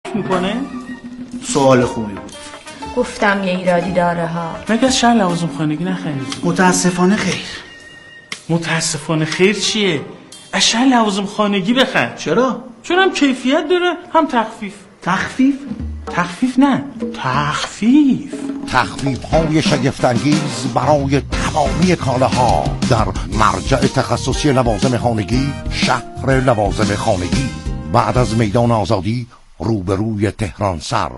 میکنه؟ سوال خوبی بود. گفتم یه ایرادی داره ها. مگه از شهر لوازم خانگی نخریدی؟ متاسفانه خیر. متاسفانه خیر چیه؟ از شهر لوازم خانگی بخر. چرا؟ چون هم کیفیت داره هم تخفیف. تخفیف؟ تخفیف نه، تخفیف. تخفیف‌های شگفت‌انگیز برای تمامی کالاها در مرجع تخصصی لوازم خانگی، شهر لوازم خانگی، بعد از میدان آزادی روبروی تهران سر.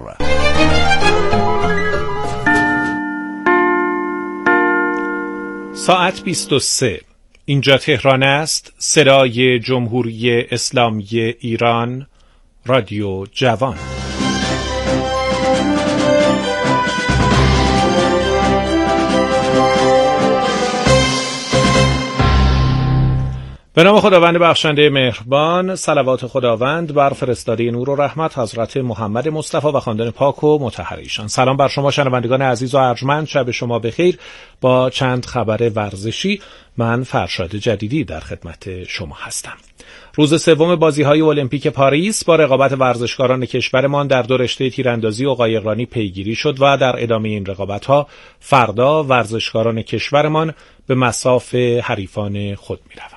ساعت 23. اینجا تهران است. صدای جمهوری اسلامی ایران، رادیو جوان. به نام خداوند بخشنده مهربان، صلوات خداوند بر فرستاده نور و رحمت حضرت محمد مصطفی و خاندان پاک و مطهر ایشان. سلام بر شما شنوندگان عزیز و ارجمند، شب شما بخیر. با چند خبر ورزشی من فرشاد جدیدی در خدمت شما هستم. روز سوم بازی‌های المپیک پاریس با رقابت ورزشکاران کشورمان در دو رشته تیراندازی و قایقرانی پیگیری شد و در ادامه این رقابت‌ها فردا ورزشکاران کشورمان به مصاف حریفان خود می‌روند.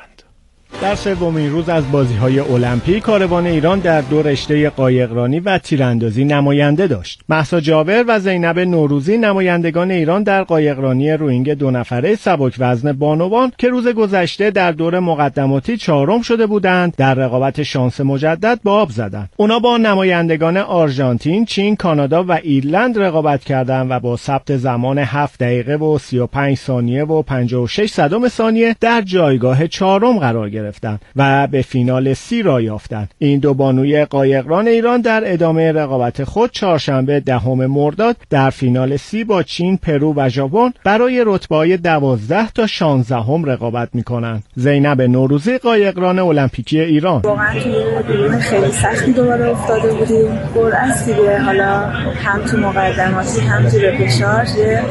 در سومین روز از بازی‌های المپیک کاروان ایران در دو رشته قایقرانی و تیراندازی نماینده داشت. مهسا جابر و زینب نوروزی نمایندگان ایران در قایقرانی روینگ دو نفره سبک وزن بانوان که روز گذشته در دور مقدماتی چهارم شده بودند، در رقابت شانس مجدد به آب زدند. اونا با نمایندگان آرژانتین، چین، کانادا و ایرلند رقابت کردند و با ثبت زمان 7 دقیقه و 35 ثانیه و 56 صدم ثانیه در جایگاه چهارم قرار گرفتند و به فینال سی را یافتند. این دو بانوی قایقران ایران در ادامه رقابت خود چهارشنبه 10 مرداد در فینال سی با چین، پرو و ژاپن برای رتبه‌های 12 تا 16 رقابت می‌کنند. زینب نوروزی قایقران المپیکی ایران: واقعا توی گروه خیلی سختی دوباره افتاده بودیم. قرعه‌ای دیگه، حالا هم تو مقدماتی هم تو رپشاژ،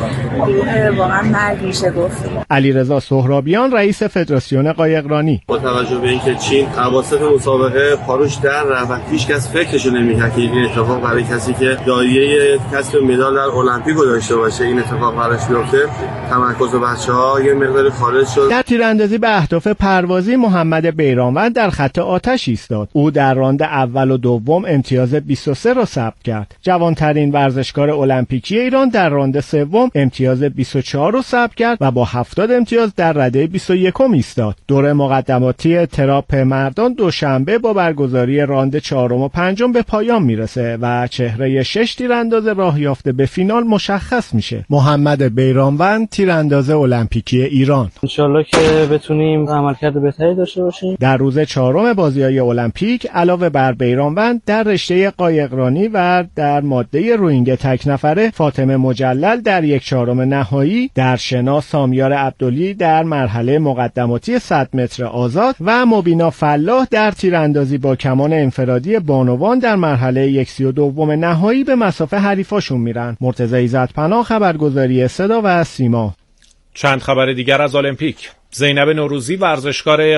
گروه واقعا مرگ میشه گفت. علیرضا سهرابیان رئیس فدراسیون قایقرانی: با توجه به اینکه چین اواسط مسابقه پاروش در رفت و هیچ کس فکرشو نمی‌کرد که این اتفاق برای کسی که دایره کسب مدال در المپیک رو داشته باشه این اتفاق براش بیفته، تمرکز بچه‌ها یه مقدار خارج شد. در تیراندازی به اهداف پروازی محمد بیرانوند در خط آتش ایستاد. او در راند اول و دوم امتیاز 23 را ثبت کرد. جوانترین ورزشکار المپیکی ایران در راند سوم امتیاز 24 را ثبت کرد و با 70 امتیاز در رده 21 ایستاد. دور مقدماتی تراپ مردان دوشنبه با برگزاری راند 4 و 5 به پایان میرسه و چهره 6 تیرانداز راه یافته به فینال مشخص میشه. محمد بیرانوند تیرانداز المپیکی ایران: انشالله که بتونیم عملکرد بهتری داشته باشیم. در روز چهارم بازی‌های المپیک علاوه بر بیرانوند در رشته قایقرانی و در ماده روینگ تک نفره فاطمه مجلل در 1/4 نهایی، در شنا سامیار عبدلی در مرحله مقدماتی 100 متر آزاد و مبینا فلاح در تیراندازی با کمان انفرادی بانوان در مرحله 1/32 نهایی به مصاف حریفاشون میرن. مرتضی عزت‌پناه، خبرگزاری صدا و سیما. چند خبر دیگر از المپیک. زینب نوروزی ورزشکار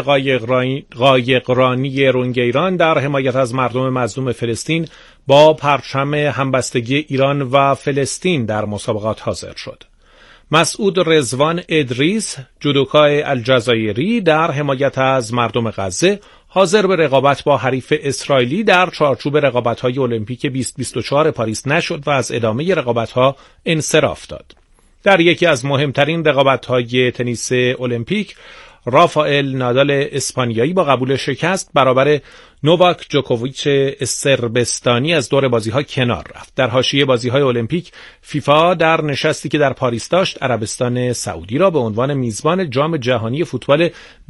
قایقرانی روینگ ایران در حمایت از مردم مظلوم فلسطین با پرچم همبستگی ایران و فلسطین در مسابقات حاضر شد. مسعود رضوان ادریس جودوکای الجزایری در حمایت از مردم غزه حاضر به رقابت با حریف اسرائیلی در چارچوب رقابت‌های المپیک 2024 پاریس نشد و از ادامه رقابت‌ها انصراف داد. در یکی از مهمترین رقابت‌های تنیس المپیک، رافائل نادال اسپانیایی با قبول شکست برابر نوواک جوکوویچ سربستانی از دور بازی‌ها کنار رفت. در حاشیه بازی‌های المپیک، فیفا در نشستی که در پاریس داشت عربستان سعودی را به عنوان میزبان جام جهانی فوتبال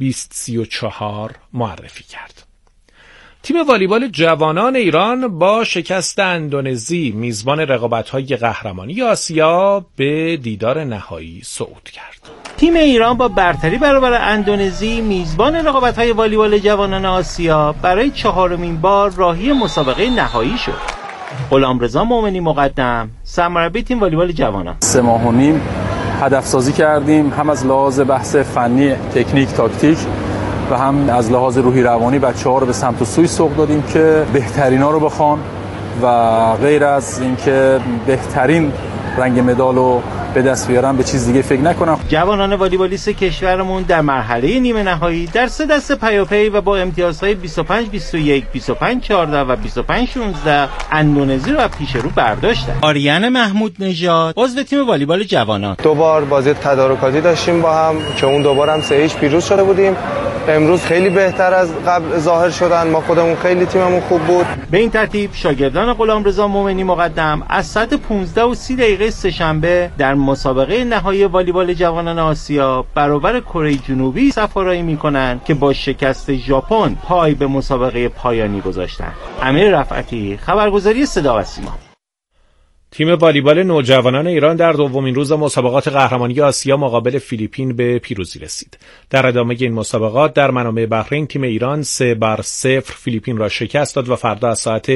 2034 معرفی کرد. تیم والیبال جوانان ایران با شکست اندونزی میزبان رقابت‌های قهرمانی آسیا به دیدار نهایی صعود کرد. تیم ایران با برتری برابر اندونزی میزبان رقابت‌های والیبال جوانان آسیا برای 4مین بار راهی مسابقه نهایی شد. غلامرضا مومنی مقدم، سرمربی تیم والیبال جوانان: 3 ماه و نیم هدف سازی کردیم، هم از لحاظ بحث فنی، تکنیک، تاکتیک و هم از لحاظ روحی روانی بچه‌ها رو به سمت و سوی سوق دادیم که بهترینا رو بخوان و غیر از اینکه بهترین رنگ مدال رو به دست بیارم به چیز دیگه فکر نکنم. جوانان والیبالیست کشورمون در مرحله نیمه نهایی در 3 دسته پیاپی و با امتیازهای 25 21 25 14 و 25 16 اندونزی رو از پیش رو برداشتن. آریان محمود نژاد عضو تیم والیبال جوانان: 2 بار بازی تدارکاتی داشتیم با هم که اون 2 بارم 3-0 پیروز شده بودیم. امروز خیلی بهتر از قبل ظاهر شدن، ما خودمون خیلی تیممون خوب بود. به این ترتیب شاگردان غلامرضا مومنی مقدم از ساعت 15:30 سه‌شنبه در مسابقه نهایی والیبال جوانان آسیا برابر کره جنوبی سفارایی میکنن که با شکست ژاپن پای به مسابقه پایانی گذاشتن. امیر رفعتی، خبرگزاری صدا و سیما. تیم والیبال نوجوانان ایران در دومین روز مسابقات قهرمانی آسیا مقابل فیلیپین به پیروزی رسید. در ادامه این مسابقات در منامه بحرین تیم ایران 3-0 فیلیپین را شکست داد و فردا از ساعت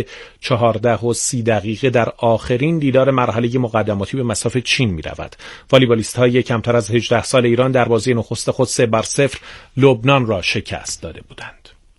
14:30 در آخرین دیدار مرحله مقدماتی به مصاف چین می رود. والیبالیست‌های کمتر از 18 سال ایران در بازی نخست خود 3-0 لبنان را شکست داده بودند.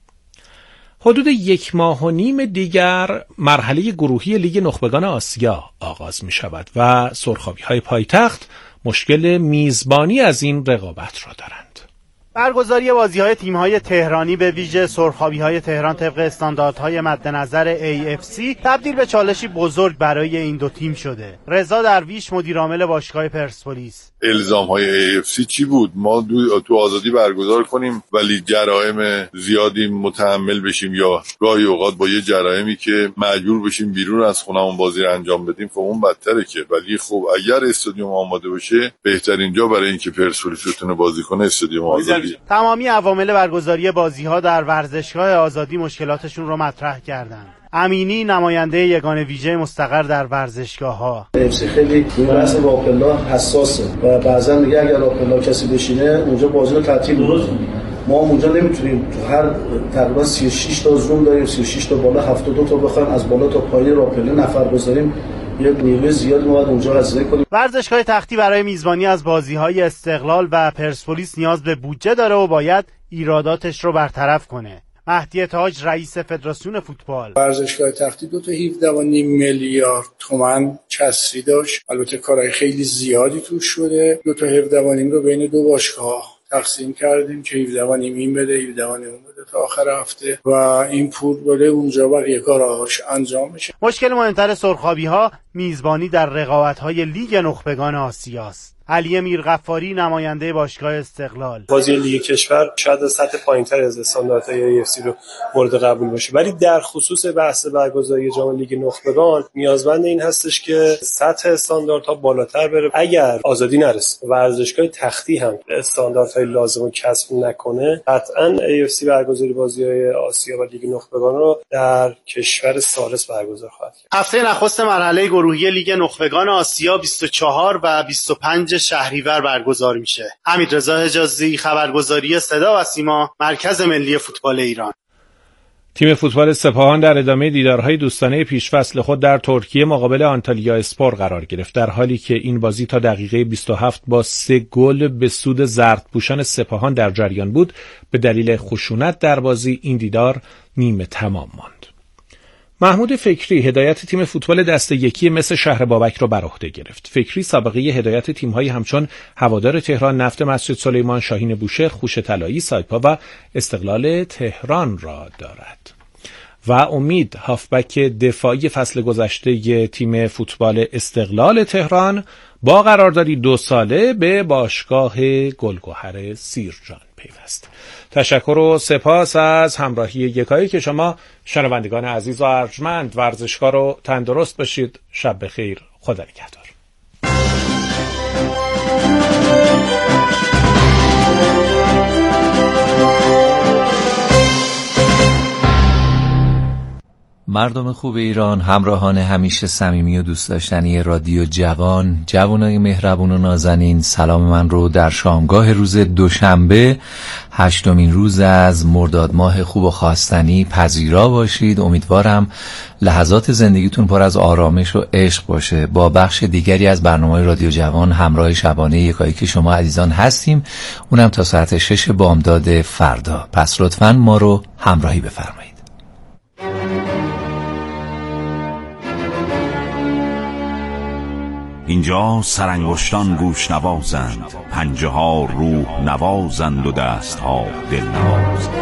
حدود 1.5 ماه دیگر مرحله گروهی لیگ نخبگان آسیا آغاز می شود و سرخابی‌های پایتخت مشکل میزبانی از این رقابت را دارند. برگزاری بازی‌های تیم‌های تهرانی به ویژه سرخابی‌های تهران طبق استانداردهای مد نظر AFC تبدیل به چالشی بزرگ برای این دو تیم شده. رضا درویش مدیرعامل باشگاه پرسپولیس: الزام‌های AFC چی بود؟ ما تو آزادی برگزار کنیم ولی جرایم زیادی متحمل بشیم یا گاهی اوقات با یه جرایمی که مجبور بشیم بیرون از خونمون بازی رو انجام بدیم، خب اون بدتره که. ولی خب اگر استادیوم آماده باشه بهترین جا برای اینکه پرسپولیس بتونه بازی کنه استادیوم آزادی. تمامی عوامل برگزاری بازی‌ها در ورزشگاه آزادی مشکلاتشون رو مطرح کردند. امینی نماینده یگان ویژه مستقر در ورزشگاه‌ها: FC خیلی روی بحث راپلا حساسه و بعضا میگه اگر راپلا کسی بشینه اونجا بازی رو تعطیل می‌کنه. ما اونجا نمیتونیم تو هر تقریبا 36 تا زوم داریم، 36 تا بالا 72 تا بخوایم از بالا تا پایین راپلا نفر بذاریم، یک نیروی زیادی باید اونجا هزینه کنیم. ورزشگاه تختی برای میزبانی از بازی‌های استقلال و پرسپولیس نیاز به بودجه داره و باید ایراداتش رو برطرف کنه. مهدی تاج رئیس فدراسیون فوتبال: ورزشگاه تختی 17.5 میلیارد تومان کسری داشت. البته کارهای خیلی زیادی توش شده. 17.5 رو بین 2 باشگاه تقسیم کردیم که 17.5 این بده 17.5 اون بده تا آخر هفته و این پول بده اونجا بقیه کاراش انجام میشه. مشکل مهمتر سرخابی‌ها میزبانی در رقابت‌های لیگ نخبگان آسیاست. علی میرغفاری نماینده باشگاه استقلال: بازی لیگ کشور شاید از سطح پایین‌تر از استانداردهای AFC رو مورد قبول باشه، ولی در خصوص بحث برگزاری جام لیگ نخبگان نیازمند این هستش که سطح استانداردها بالاتر بره. اگر آزادی نرسه ورزشگاه تختی هم استانداردهای لازم رو کسب نکنه، قطعاً AFC برگزاری بازی‌های آسیا و لیگ نخبگان رو در کشور ثالث برگزار خواهد کرد. هفته نخست مرحله گروهی لیگ نخبگان آسیا 24 و 25 شهریور برگزار میشه. حمیدرضا حجازی، خبرگزاری صدا و سیما، مرکز ملی فوتبال ایران. تیم فوتبال سپاهان در ادامه دیدارهای دوستانه پیشفصل خود در ترکیه مقابل آنتالیا اسپور قرار گرفت، در حالی که این بازی تا دقیقه 27 با 3 گل به سود زردپوشان سپاهان در جریان بود. به دلیل خشونت در بازی این دیدار نیمه تمام ماند. محمود فکری هدایت تیم فوتبال دسته یکی مس شهر بابک را بر عهده گرفت. فکری سابقه هدایت تیم‌هایی همچون هوادار تهران، نفت مسجد سلیمان، شاهین بوشهر، خوش طلایی، سایپا و استقلال تهران را دارد. و امید هافبک دفاعی فصل گذشته تیم فوتبال استقلال تهران با قراردادی 2 ساله به باشگاه گلگهر سیرجان پیوست. تشکر و سپاس از همراهی یکایی که شما شنوندگان عزیز و ارجمند. ورزشکار رو تندرست باشید. شب بخیر. خدا نگهدار. مردم خوب ایران، همراهان همیشه صمیمی و دوست داشتنی رادیو جوان، جوانای مهربون و نازنین، سلام من رو در شامگاه روز دوشنبه 8مین روز از مرداد ماه خوب و خواستنی پذیرا باشید. امیدوارم لحظات زندگیتون پر از آرامش و عشق باشه. با بخش دیگری از برنامه رادیو جوان همراه شبانه یکایی که شما عزیزان هستیم، اونم تا ساعت 6 بامداد فردا. پس لطفاً ما رو همراهی بفرمایید. اینجا سرانگشتان گوش نوازند، پنجه ها روح نوازند و دست ها دل نوازند.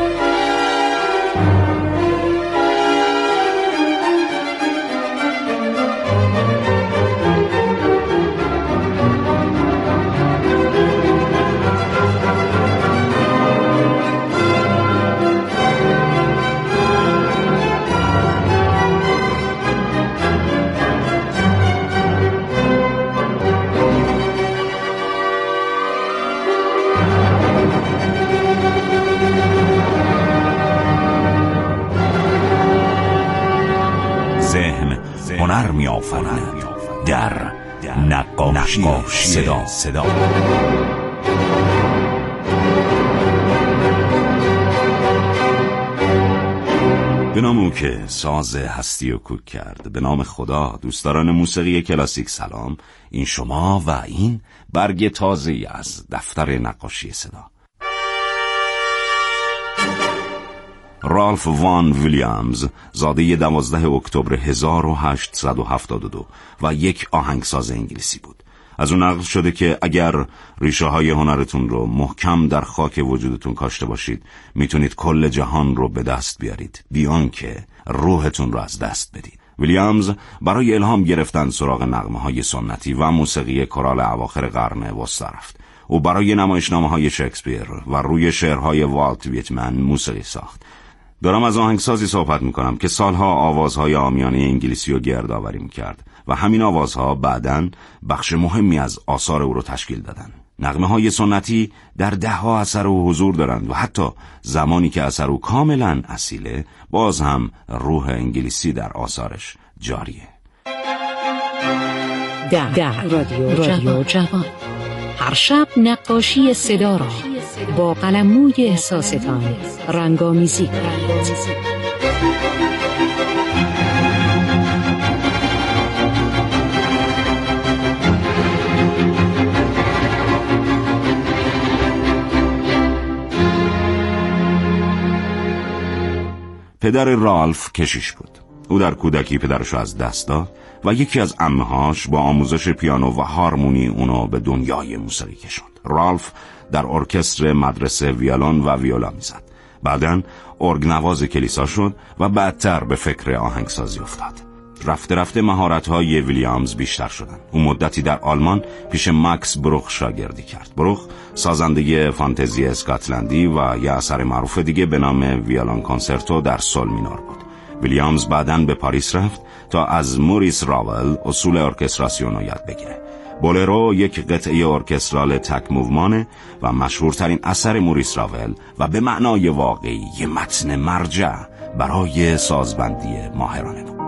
هنر می آفرد در نقاشی صدا. به نام او که ساز هستی و کوک کرد، به نام خدا. دوستداران موسیقی کلاسیک سلام، این شما و این برگ تازه‌ای از دفتر نقاشی صدا. رالف وان ویلیامز زاده 12 اکتبر 1872 و یک آهنگساز انگلیسی بود. از اون نقل شده که اگر ریشه های هنرتون رو محکم در خاک وجودتون کاشته باشید، میتونید کل جهان رو به دست بیارید بیان که روحتون رو از دست بدید. ویلیامز برای الهام گرفتن سراغ نغمه های سنتی و موسیقی کورال اواخر قرن وسطی رفت. او برای نمایشنامه‌های شکسپیر و روی شعرهای والت ویتمن موسیقی ساخت. دارم از آهنگسازی صحبت میکنم که سالها آوازهای عامیانه انگلیسی رو گردآوری میکرد و همین آوازها بعداً بخش مهمی از آثار او رو تشکیل دادن. نغمه‌های سنتی در ده‌ها اثر او حضور دارند و حتی زمانی که اثر او کاملاً اصیله، باز هم روح انگلیسی در آثارش جاریه. در رادیو جوان هر شب نقاشی صدا را با قلموی احساستان رنگامیزی کنید. پدر رالف کشیش بود. او در کودکی پدرش رو از دست داد و یکی از عمه‌هاش با آموزش پیانو و هارمونی اونو به دنیای موسیقی کشوند. رالف در ارکستر مدرسه ویولون و ویولا میزد. بعداً ارگنواز کلیسا شد و بعدتر به فکر آهنگسازی افتاد. رفته رفته مهارت‌های ویلیامز بیشتر شدند. او مدتی در آلمان پیش ماکس بروخ شاگردی کرد. بروخ سازنده فانتزی اسکاتلندی و یه اثر معروف دیگه به نام ویولون کنسرتو در سول مینور بود. ویلیامز بعداً به پاریس رفت تا از موریس راول اصول ارکستراسیون رو یاد بگیره. بولرو یک قطعه ارکسترال تک موومانه و مشهورترین اثر موریس راول و به معنای واقعی یه متن مرجع برای سازبندی ماهرانه بود.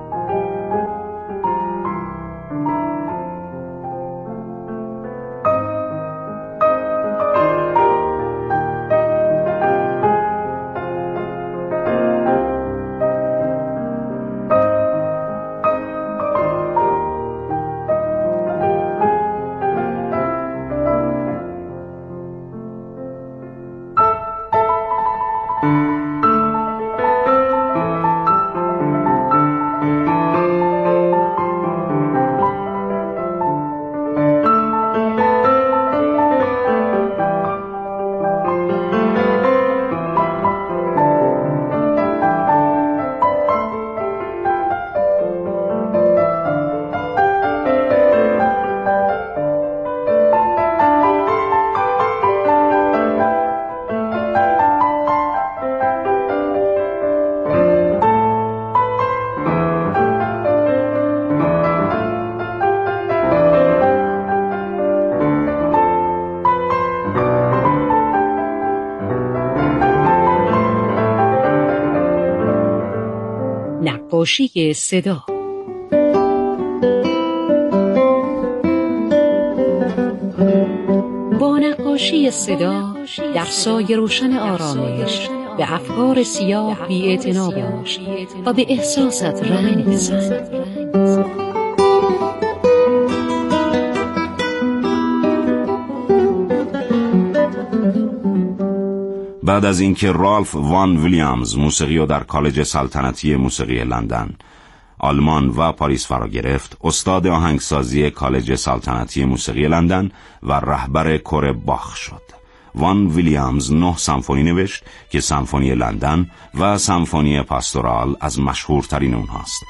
نقاشی صدا. با نقاشی صدا در سایه روشن آرامش به افکار سیاه بی‌اعتنا باش و به احساست رنگ بزن. بعد از اینکه رالف وان ویلیامز موسیقی رو در کالج سلطنتی موسیقی لندن آلمان و پاریس فرا گرفت، استاد آهنگسازی کالج سلطنتی موسیقی لندن و رهبر کور باخ شد. وان ویلیامز 9 سمفونی نوشت که سمفونی لندن و سمفونی پاستورال از مشهورترین اونهاست.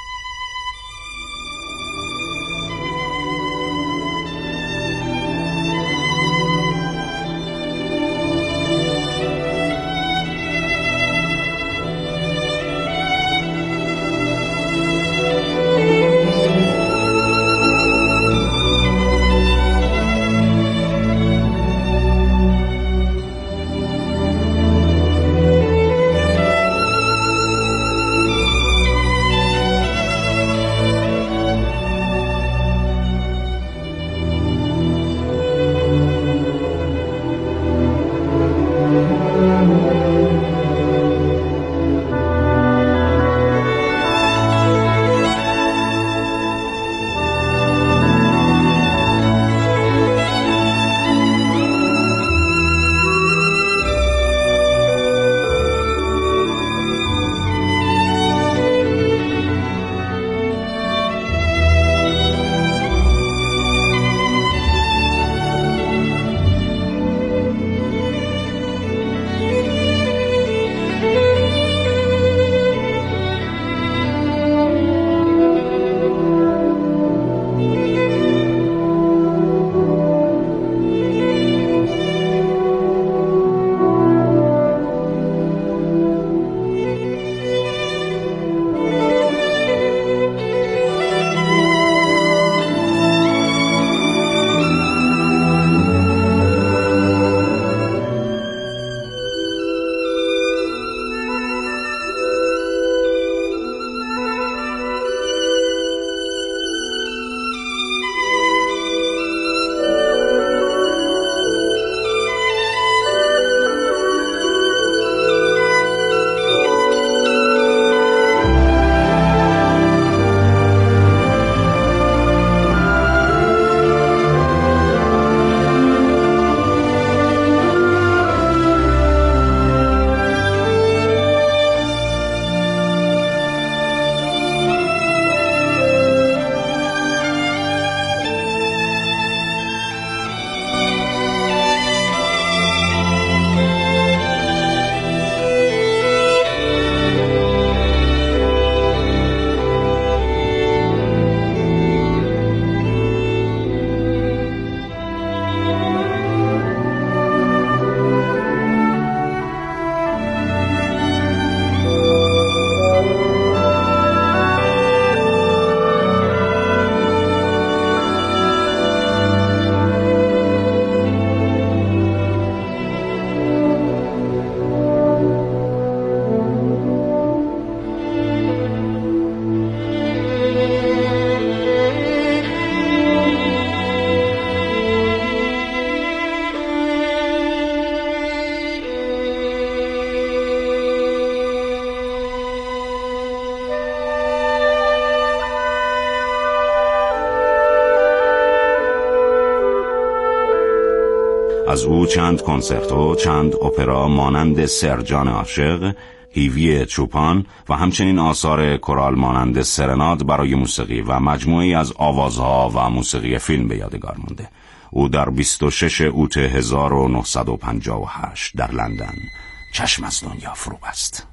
از او چند کنسرتو، چند اپرا مانند سرجان عاشق، هیوی چوپان و همچنین آثار کورال مانند سرناد برای موسیقی و مجموعی از آوازها و موسیقی فیلم به یادگار مونده. او در 26 اوت 1958 در لندن چشم از دنیا فرو بست.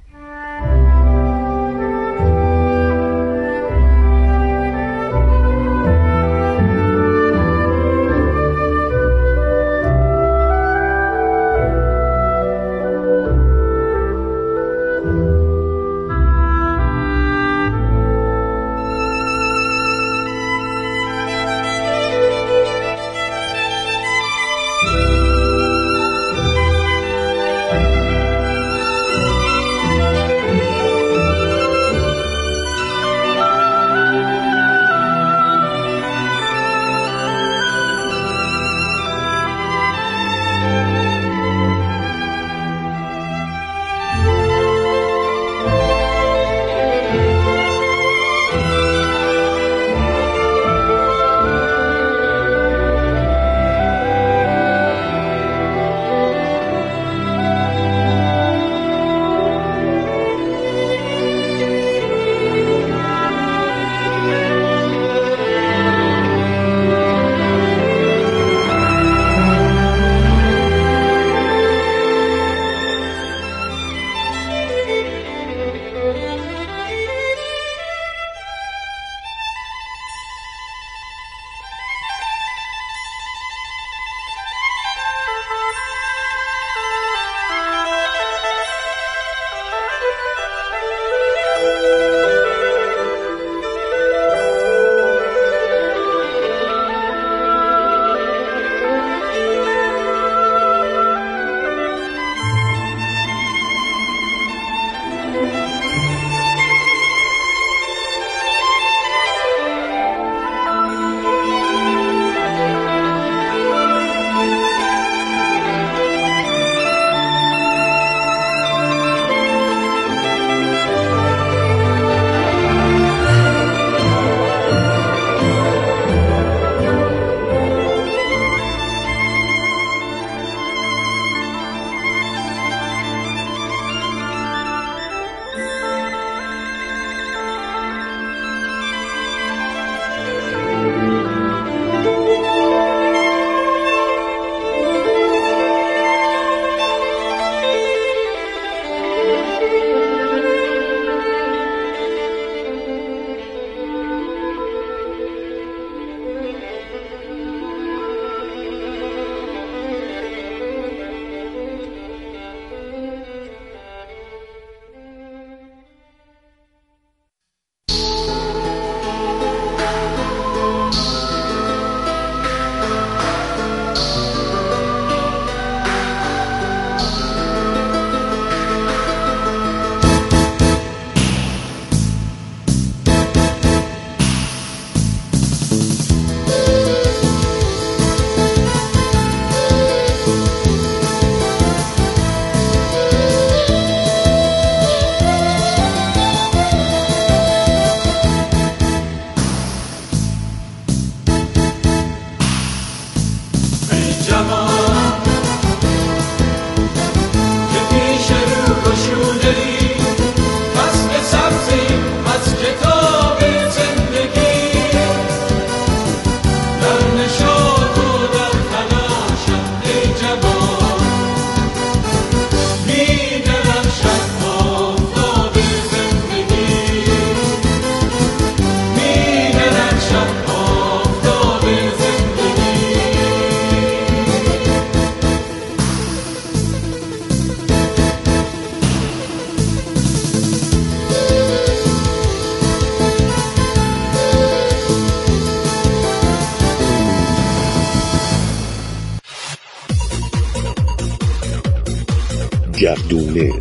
گردونه.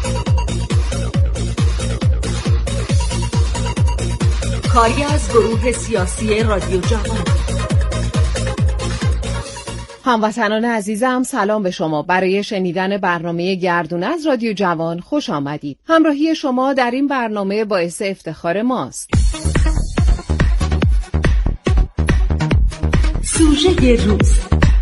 کاری از گروه سیاسی رادیو جوان. هموطنان عزیزم، سلام به شما. برای شنیدن برنامه گردونه از رادیو جوان خوش آمدید. همراهی شما در این برنامه باعث افتخار ماست. سوژه روز.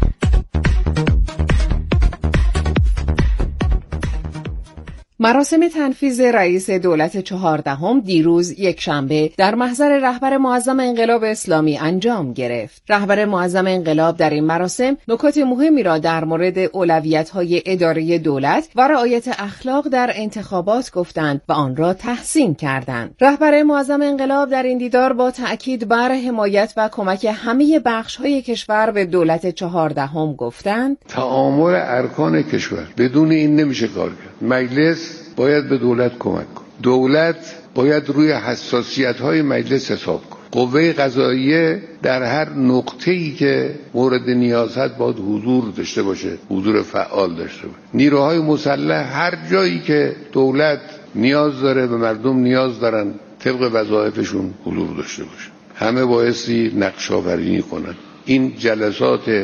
مراسم تنفیذ رئیس دولت 14 دیروز یکشنبه در محضر رهبر معظم انقلاب اسلامی انجام گرفت. رهبر معظم انقلاب در این مراسم نکات مهمی را در مورد اولویت‌های اداره دولت و رعایت اخلاق در انتخابات گفتند و آن را تحسین کردند. رهبر معظم انقلاب در این دیدار با تأکید بر حمایت و کمک همه بخش‌های کشور به دولت 14 گفتند: تعامل ارکان کشور بدون این نمیشه کار کرد. مجلس باید به دولت کمک کنه. دولت باید روی حساسیت‌های مجلس حساب کنه. قوه قضاییه در هر نقطه‌ای که مورد نیاز هست باید حضور داشته باشه، حضور فعال داشته باشه. نیروهای مسلح هر جایی که دولت نیاز داره، به مردم نیاز دارن، طبق وظایفشون حضور داشته باشه. همه بایستی نقش‌آفرینی کنن. این جلسات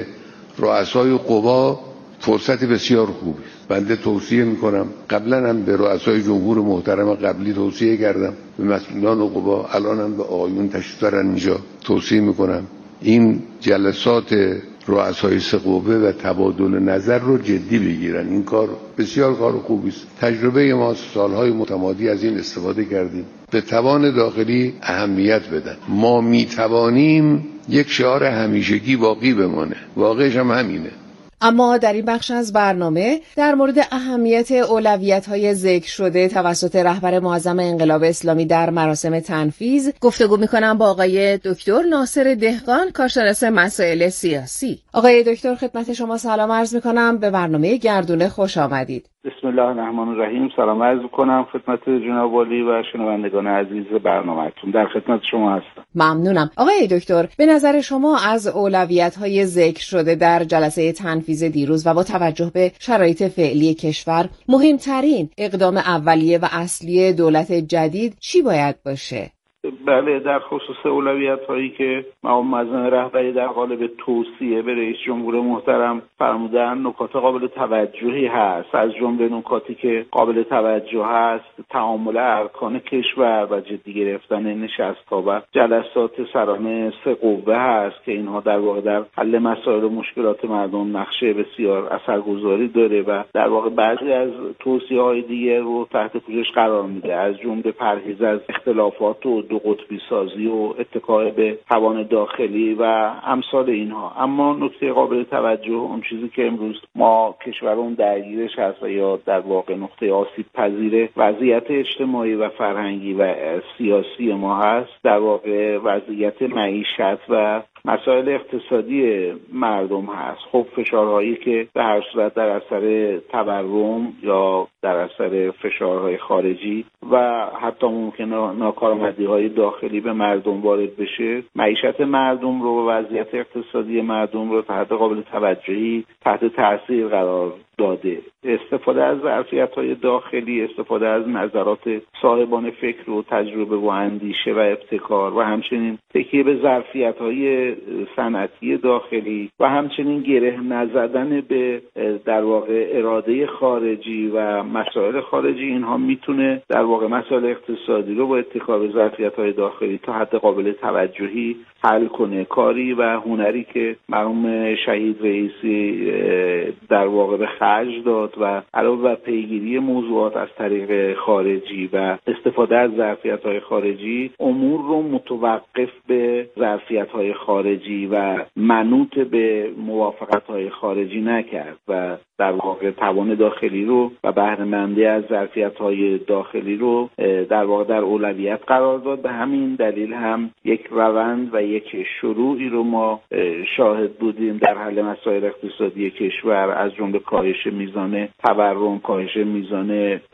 رؤسای قوا فرصت بسیار خوبی است. بنده توصیه میکنم، قبلا هم به رؤسای جمهور محترم قبلی توصیه کردم، به مسئولان قوا، الان هم به آقایون تشریف دارن اینجا، توصیه میکنم این جلسات رؤسای سه قوه و تبادل نظر رو جدی بگیرن. این کار بسیار کار خوبی است. تجربه ما سالهای متمادی از این استفاده کردیم. به توان داخلی اهمیت بدن. ما میتوانیم یک شعار همیشگی باقی بمانه. واقعش هم همینه. اما در این بخش از برنامه در مورد اهمیت اولویت‌های ذکر شده توسط رهبر معظم انقلاب اسلامی در مراسم تنفیذ گفتگو می‌کنم با آقای دکتر ناصر دهقان، کارشناس مسائل سیاسی. آقای دکتر، خدمت شما سلام عرض می‌کنم. به برنامه گردونه خوش آمدید. بسم الله الرحمن الرحیم. سلام عرض می‌کنم خدمت جناب والی و شنوندگان عزیز برنامه‌تون. در خدمت شما هستم. ممنونم. آقای دکتر، به نظر شما از اولویت‌های ذکر شده در جلسه تنفیذ دیروز و با توجه به شرایط فعلی کشور مهمترین اقدام اولیه و اصلی دولت جدید چی باید باشه؟ بله، در خصوص اولویت‌هایی که مقام معظم رهبری در قالب توصیه به رئیس جمهور محترم فرمودن، نکات قابل توجهی هست. از جمله نکاتی که قابل توجه هست تعامل ارکان کشور و جدی گرفتن نشست‌ها و جلسات سرانه سه قوه هست که اینها در واقع در حل مسائل و مشکلات مردم نقشه بسیار اثرگذاری داره و در واقع بعضی از توصیه‌های دیگر رو تحت پوشش قرار میده، از جمله پرهیز از اختلافات و دو قطبی سازی و اتکای به توان داخلی و امثال اینها. اما نکته قابل توجه، اون چیزی که امروز ما کشورمون درگیرش هست و یا در واقع نقطه آسیب پذیر وضعیت اجتماعی و فرهنگی و سیاسی ما هست، در واقع وضعیت معیشت و مسائل اقتصادی مردم هست. خب فشارهایی که به هر صورت در اثر تورم یا در اثر فشارهای خارجی و حتی ممکن ناکارآمدی‌های داخلی به مردم وارد بشه، معیشت مردم رو و وضعیت اقتصادی مردم رو تحت قابل توجهی تحت تاثیر قرار داده. استفاده از ظرفیت‌های داخلی، استفاده از نظرات صاحبان فکر و تجربه و اندیشه و ابتکار و همچنین تکیه به ظرفیت‌های صنعتی داخلی و همچنین گره نزدن به در واقع اراده خارجی و مسائل خارجی، اینها میتونه در واقع مسائل اقتصادی رو با اتکا به ظرفیت‌های داخلی تا حد قابل توجهی حل کنه. کاری و هنری که مرحوم شهید رئیسی در واقع به خرج داد و علاوه بر پیگیری موضوعات از طریق خارجی و استفاده از ظرفیت‌های خارجی، امور رو متوقف به ظرفیت‌های خارجی و منوط به موافقت‌های خارجی نکرد و در واقع توان داخلی رو و بهره‌مندی از ظرفیت‌های داخلی رو در واقع در اولویت قرار داد. به همین دلیل هم یک روند و یک شروعی رو ما شاهد بودیم در حل مسائل اقتصادی کشور، از جمله کاهش میزان تورم، کاهش میزان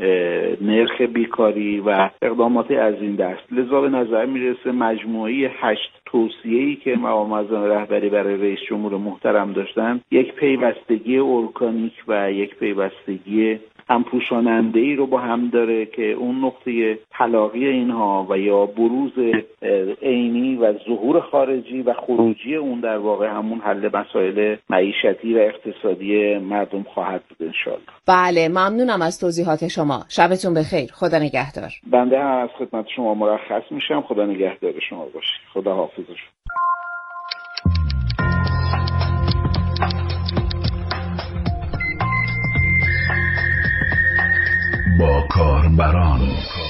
نرخ بیکاری و اقدامات از این دست. لذا به نظر میرسه مجموعی 8 توصیه‌ای که مقام معظم رهبری برای رئیس جمهور محترم داشتن، یک پیوستگی ارگانیک و یک پیوستگی همپوشاننده‌ای رو با هم داره که اون نقطه تلاقی اینها و یا بروز عینی و ظهور خارجی و خروجی اون در واقع همون حل مسائل معیشتی و اقتصادی مردم خواهد بود انشالله. بله، ممنونم از توضیحات شما. شبتون بخیر. خدا نگهدار. بنده هم از خدمت شما مرخص میشم. خدا نگهدار شما باشه. خدا حافظ شما. با کاربران.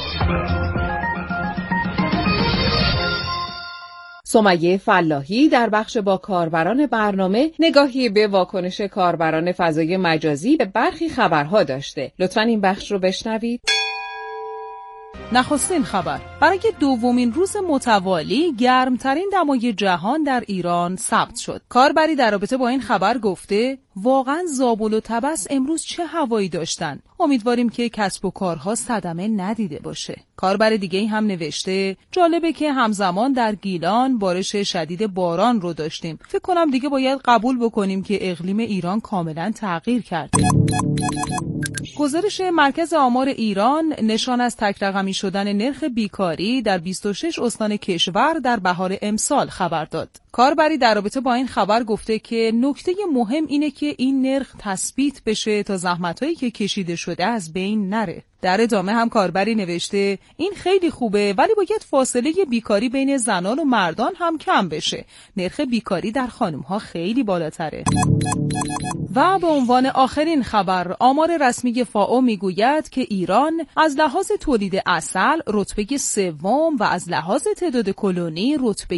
سمیه فلاحی در بخش با کاربران برنامه نگاهی به واکنش کاربران فضای مجازی به برخی خبرها داشته. لطفاً این بخش رو بشنوید. نخستین خبر: برای دومین روز متوالی گرمترین دمای جهان در ایران ثبت شد. کاربری در رابطه با این خبر گفته واقعا زابل و طبس امروز چه هوایی داشتن. امیدواریم که کسب و کارها صدمه ندیده باشه. کاربر دیگه هم نوشته جالبه که همزمان در گیلان بارش شدید باران رو داشتیم. فکر کنم دیگه باید قبول بکنیم که اقلیم ایران کاملا تغییر کرده. گزارش مرکز آمار ایران نشان از تک رقمی شدن نرخ بیکاری در 26 استان کشور در بهار امسال خبر داد. کاربری در رابطه با این خبر گفته که نکته مهم اینه که این نرخ تثبیت بشه تا زحمتایی که کشیده شده از بین نره. در ادامه هم کاربری نوشته این خیلی خوبه ولی باید فاصله بیکاری بین زنان و مردان هم کم بشه. نرخ بیکاری در خانم‌ها خیلی بالاتره. و به عنوان آخرین خبر، آمار رسمی فائو میگوید که ایران از لحاظ تولید عسل رتبه سوم و از لحاظ تعداد کلونی رتبه